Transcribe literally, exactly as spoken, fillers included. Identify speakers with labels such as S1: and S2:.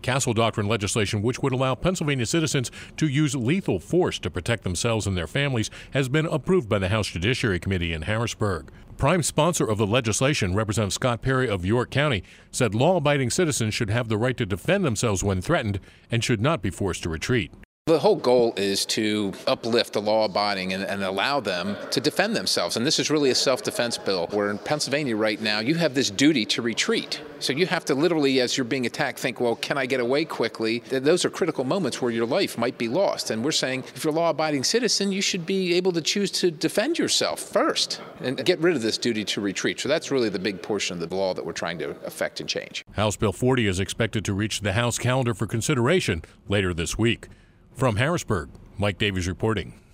S1: Castle Doctrine legislation, which would allow Pennsylvania citizens to use lethal force to protect themselves and their families, has been approved by the House Judiciary Committee in Harrisburg. Prime sponsor of the legislation, Representative Scott Perry of York County, said law-abiding citizens should have the right to defend themselves when threatened and should not be forced to retreat.
S2: The whole goal is to uplift the law-abiding and, and allow them to defend themselves. And this is really a self-defense bill, where in Pennsylvania right now, you have this duty to retreat. So you have to literally, as you're being attacked, think, well, can I get away quickly? Those are critical moments where your life might be lost. And we're saying, if you're a law-abiding citizen, you should be able to choose to defend yourself first and get rid of this duty to retreat. So that's really the big portion of the law that we're trying to affect and change.
S1: House Bill forty is expected to reach the House calendar for consideration later this week. From Harrisburg, Mike Davies reporting.